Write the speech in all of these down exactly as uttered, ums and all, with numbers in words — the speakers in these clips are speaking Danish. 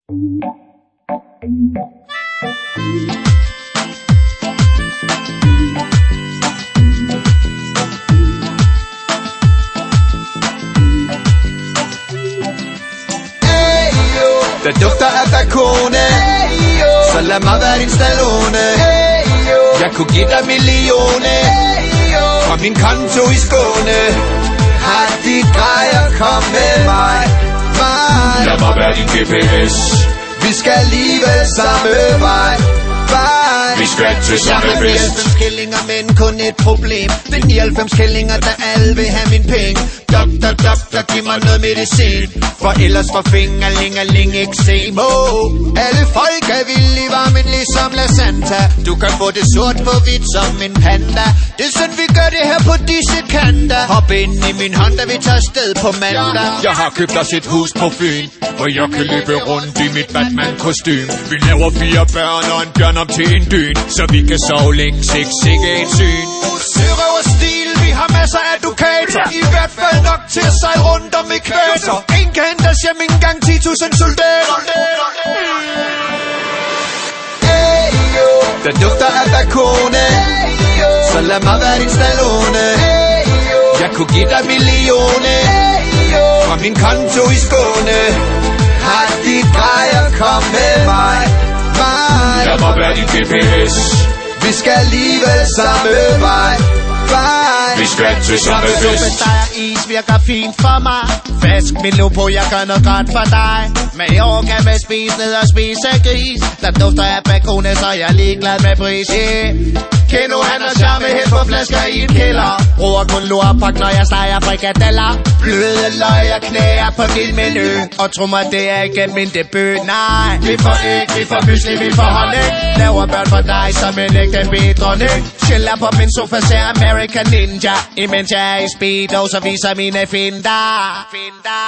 Der dufter af balkone, så lad mig være din Stallone. Jeg kunne give dig millioner fra min konto i Skåne. Har de grejer, kom med mig, mig. Lad mig være din G P S. Vi skal alligevel samme vej, vej. Vi skal til samme fest. Jeg har nioghalvfems kællinger, men kun et problem. Det er nioghalvfems kællinger, der alle vil have min penge. Doktor, doktor, giv mig noget medicin, for ellers får fingerlingerling eksem. Oh, alle folk er vilde i varmen ligesom La Santa. Du kan få det sort på hvidt som en panda. Det er sådan vi gør det her på disse kanter. Hop ind i min Honda, vi tager sted på mandag. Jeg har købt os et hus på Fyn, hvor jeg kan løbe rundt i mit Batman-kostym. Vi laver fire børn og en bjørn om til en dyn, så vi kan sove længe, sigt, sikke et syn. Sørøver stil, vi har masser af dukater, i hvert fald nok til at sejle rundt om ekvator. En kan hentes hjem en gang ti tusind soldater. Der dufter af balkone, så lad mig være din Stallone. Jeg kunne give dig millioner fra min konto i Skåne. Har de grejer, kom med mig, mig. Lad mig være din G P S. Vi skal alligevel samme vej, vej. Vi skal til samme fest. Is virker fint for mig. Fask min lov på, jeg gør noget godt for dig. Men i år kan man spise ned og spise gris. Der dufter af balkone, så jeg er ligeglad med pris. Yeah. Keno, han har charme helt på flasker i en kælder. Bruger kun lorpak, når jeg steger frikadeller. Bløde løg og knæer på min menu. Og tro mig, det er ikke min debut, nej. Vi får æg, vi får mysli, vi får honning. Laver børn for dig, som en ægte bedronning. Chiller på min sofa, ser American Ninja. Imens jeg er i speedo, så viser mine finder. Finder.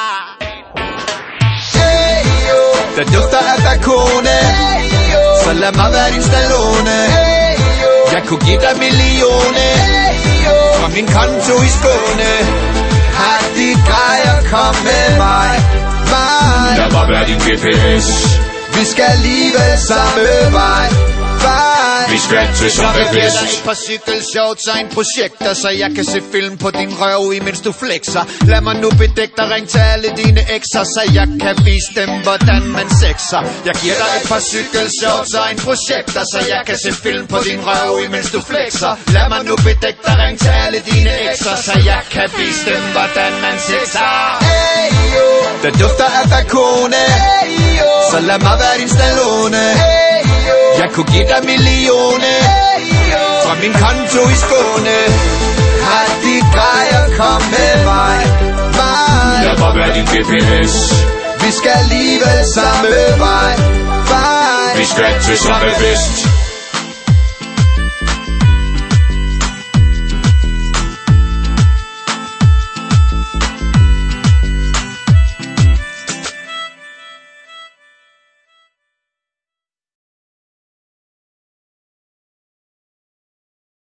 Der dufter af balkone, så lad mig være din Stallone. Jeg kunne give dig millioner fra min konto i Skåne. Har de grejer, kom med mig, mig. Lad mig være din G P S. Vi skal alligevel samme vej, vej. Vi skal til samme fest. Jeg vil give dig et par cykelshorts og en projekter, så jeg kan se film på din røv, imens du flexer. Lad mig nu bedække dig, ring til alle dine ekser, så jeg kan vise dem, hvordan man sexer. Jeg giver dig et par cykelshorts og en projekter, så jeg kan se film på din røv, imens du flexer. Lad mig nu bedække dig, ring til alle dine ekser, så jeg kan vise dem, hvordan man sexer. Hey, yo. Der dufter af balkone, hey, så lad mig være din Stallone. Hey, jeg kunne give dig millioner fra min konto i Skåne. Har de grejer, kom med mig, mig. Lad mig være din G P S. Vi skal alligevel samme vej, vej. Vi skal til samme fest.